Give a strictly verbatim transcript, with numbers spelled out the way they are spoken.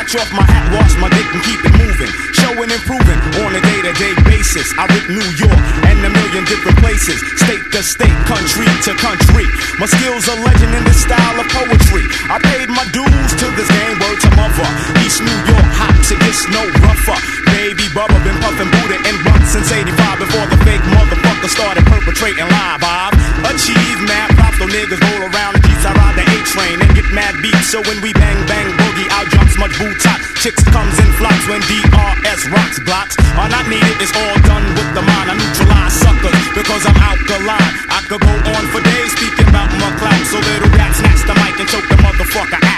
Scratch off my hat, wash my dick and keep it moving. Showing and proving on a day-to-day basis. I rip New York and a million different places. State to state, country to country. My skills are legend in this style of poetry. I paid my dues to this game, word to mother. East New York hops, it gets no rougher. Baby Bubba been puffin' Buddha and blunt since eighty-five. Before the fake motherfucker started perpetrating live. I've achieved mad props, though niggas roll around the Jeeps. I ride the A-train and get mad beats. So when we bang, bang, boogie, out jumps much boot top. Chicks comes in flocks when D R S rocks blocks. Are not needed, it's all done with the mind. I neutralize suckers because I'm alkaline. I could go on for days speaking about my clout. So little rap snatch the mic and choke the motherfucker out.